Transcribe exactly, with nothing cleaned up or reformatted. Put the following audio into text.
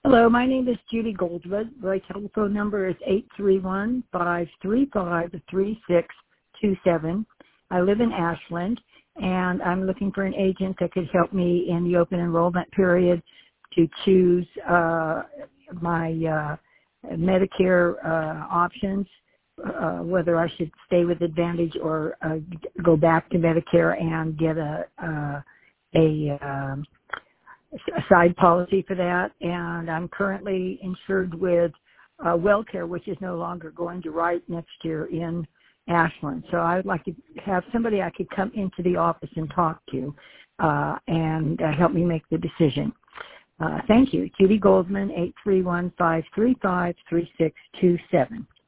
Hello, my name is Judy Goldwood. My telephone number is eight three one, five three five, three six two seven. I live in Ashland, and I'm looking for an agent that could help me in the open enrollment period to choose uh, my uh, Medicare uh, options, uh, whether I should stay with Advantage or uh, go back to Medicare and get a, uh, a um, a side policy for that. And I'm currently insured with uh, WellCare, which is no longer going to write next year in Ashland. So I would like to have somebody I could come into the office and talk to uh, and uh, help me make the decision. Uh, thank you. Judy Goldman, eight three one, five three five, three six two seven.